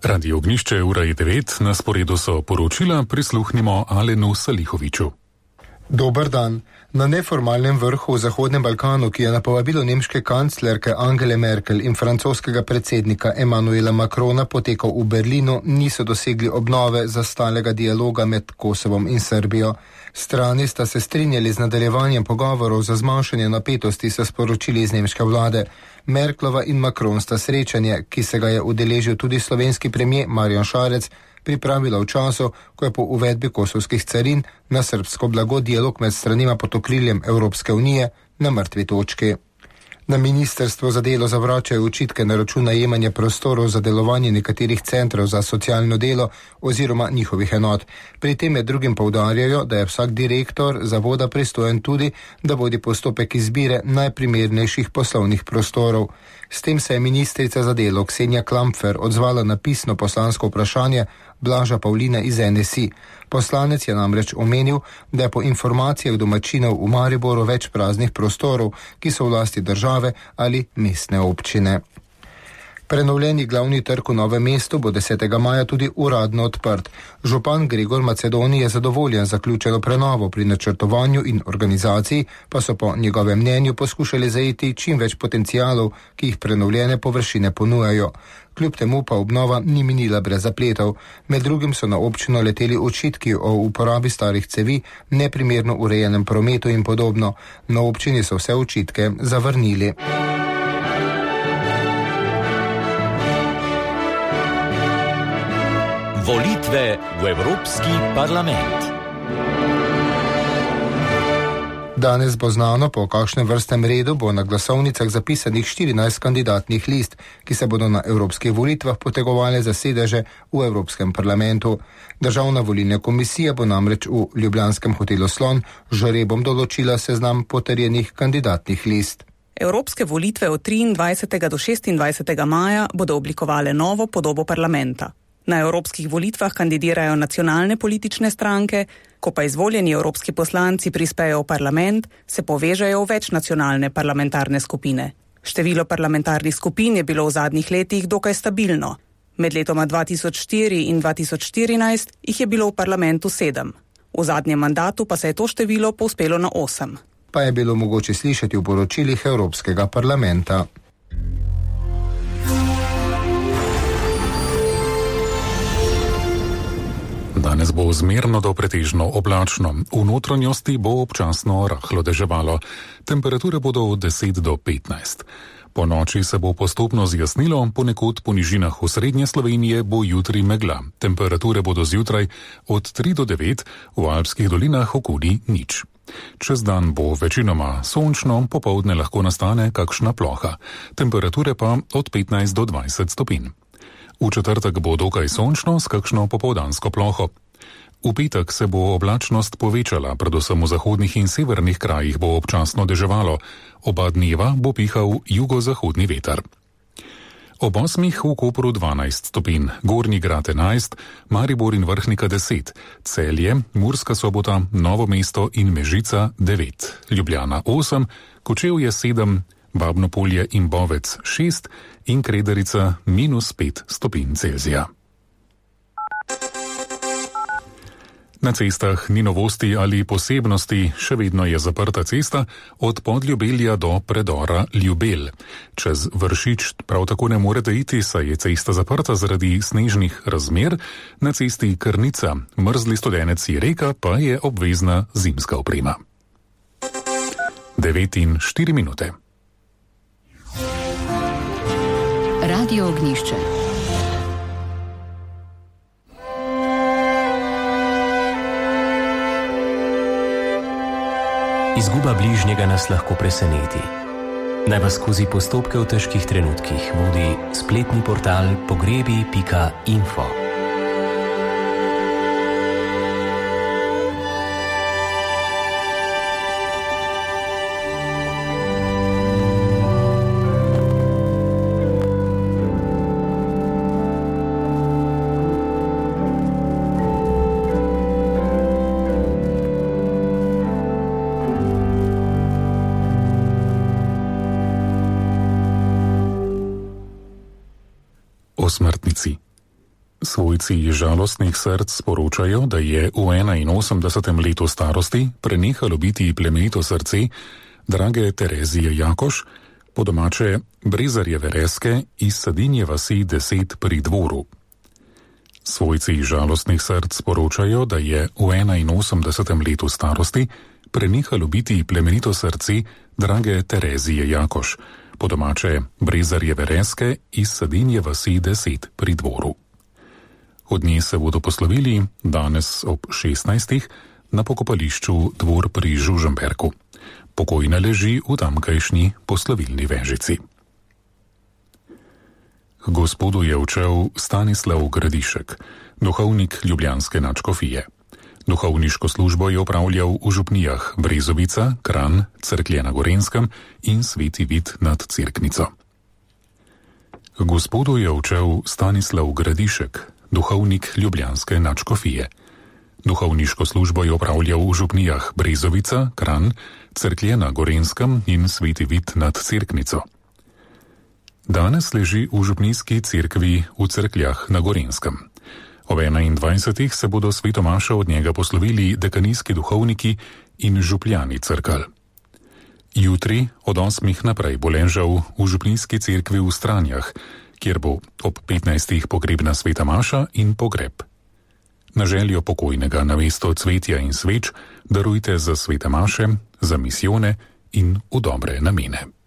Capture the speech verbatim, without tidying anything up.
Radio Ognišče, ura je devet, na sporedu so poročila, prisluhnimo Alenu Salihoviču. Dober dan. Na neformalnem vrhu v Zahodnem Balkanu, ki je na povabilo nemške kanclerke Angele Merkel in francoskega predsednika Emmanuela Macrona potekal v Berlinu, niso dosegli obnove zastalega dialoga med Kosovom in Srbijo. Strani sta se strinjali z nadaljevanjem pogovorov za zmanjšanje napetosti, so sporočili iz nemške vlade. Merklova in Macron sta srečanje, ki se ga je udeležil tudi slovenski premier Marjan Šarec, pripravila v času, ko je po uvedbi kosovskih carin na srbsko blago dialog med stranima pod okriljem Evropske unije na mrtvi točki. Na ministrstvo za delo zavračajo očitke na račun najemanja prostorov za delovanje nekaterih centrov za socialno delo oziroma njihovih enot. Pri tem med drugim poudarjajo, da je vsak direktor zavoda pristojen tudi, da vodi postopek izbire najprimernejših poslovnih prostorov. S tem se je ministrica za delo Ksenija Klampfer odzvala na pisno poslansko vprašanje Blaža Pavlina iz N S I. Poslanec je namreč omenil, da je po informacijah domačinov v Mariboru več praznih prostorov, ki so v lasti države ali mestne občine. Prenovljeni glavni trg v Novem mestu bo desetega maja tudi uradno odprt. Župan Gregor Macedoni je zadovoljen z zaključeno prenovo, pri načrtovanju in organizaciji pa so po njegovem mnenju poskušali zajeti čim več potencialov, ki jih prenovljene površine ponujajo. Kljub temu pa obnova ni minila brez zapletov. Med drugim so na občino leteli očitki o uporabi starih cevi, neprimerno urejenem prometu in podobno. Na občini so vse očitke zavrnili. Volitve v Evropski parlament. Danes bo znano, po kakšnem vrstnem redu bo na glasovnicah zapisanih štirinajst kandidatnih list, ki se bodo na evropskih volitvah potegovali za sedeže v Evropskem parlamentu. Državna volilna komisija bo namreč v ljubljanskem hotelu Slon žrebom določila seznam potrjenih kandidatnih list. Evropske volitve od triindvajsetega do šestindvajsetega maja bodo oblikovale novo podobo parlamenta. Na evropskih volitvah kandidirajo nacionalne politične stranke, ko pa izvoljeni evropski poslanci prispejo v parlament, se povežejo v večnacionalne parlamentarne skupine. Število parlamentarnih skupin je bilo v zadnjih letih dokaj stabilno. Med letoma dva tisoč štiri in dva tisoč štirinajst jih je bilo v parlamentu sedem. V zadnjem mandatu pa se je to število povzpelo na osem. Pa je bilo mogoče slišati v poročilih Evropskega parlamenta. Danes bo zmerno do pretežno oblačno. V notranjosti bo občasno rahlo deževalo. Temperature bodo od deset do petnajst. Po noči se bo postopno zjasnilo, ponekod po nižinah v srednje Slovenije bo jutri megla. Temperature bodo zjutraj od tri do devet, v alpskih dolinah okoli nič. Čez dan bo večinoma sončno, popoldne lahko nastane kakšna ploha. Temperature pa od petnajst do dvajset stopinj. V četrtek bo dokaj sončno s kakšno popoldansko ploho. V petek se bo oblačnost povečala, predvsem v zahodnih in severnih krajih bo občasno deževalo. Oba dneva bo pihal jugozahodni veter. Ob osmih v Kopru dvanajst stopinj, Gornji Grad enajst, Maribor in Vrhnika deset, Celje, Murska Sobota, Novo mesto in Mežica devet, Ljubljana osem, Kočevje sedem, Babno Polje in Bovec šest in Kredarica minus pet stopinj Celzija. Na cestah ni novosti ali posebnosti, še vedno je zaprta cesta od Podljubelja do predora Ljubelj. Čez Vršič prav tako ne morete iti, saj je cesta zaprta zaradi snežnih razmer. Na cesti Krnica, mrzli studenec je reka, pa je obvezna zimska oprema. devet in štiri minute. Radio Ognišče. Izguba bližnjega nas lahko preseneti. Naj vas skozi postopke v težkih trenutkih vodi spletni portal pogrebi pika info. O smrtnici. Svojci žalostnih src sporočajo, da je v enainosemdesetem letu starosti prenehalo biti plemenito srce drage Terezije Jakoš, po domače Brezarjeve Reske iz Sadinje vasi deset pri Dvoru. Svojci žalostnih src sporočajo, da je v enainosemdesetem letu starosti prenehalo biti plemenito srce drage Terezije Jakoš, po domače Brezarjeve Reske iz Sadinje vasi deset pri Dvoru. Od nje se bodo poslovili danes ob šestnajstih na pokopališču Dvor pri Žužemberku. Pokojna leži v tamkajšnji poslovilni vežici. Gospodu je odšel Stanislav Gradišek, duhovnik ljubljanske nadškofije. Duhovniško službo je opravljal v župnijah Brezovica, Kranj, Cerklje na Gorenjskem in Sveti Vid nad Cerknico. Gospodu je odšel Stanislav Gradišek, duhovnik ljubljanske nadškofije. Duhovniško službo je opravljal v župnijah Brezovica, Kranj, Cerklje na Gorenjskem in Sveti Vid nad Cerknico. Danes leži v župnijski cerkvi v Cerkljah na Gorenjskem. Ob enaindvajsetih se bodo svetomašo od njega poslovili dekanijski duhovniki in župljani Cerkelj. Jutri od osmih naprej bo ležal v župnijski cerkvi v Stranjah, kjer bo ob petnajstih pogrebna sveta maša in pogreb. Na željo pokojnega namesto cvetja in sveč darujte za svete maše, za misijone in v dobre namene.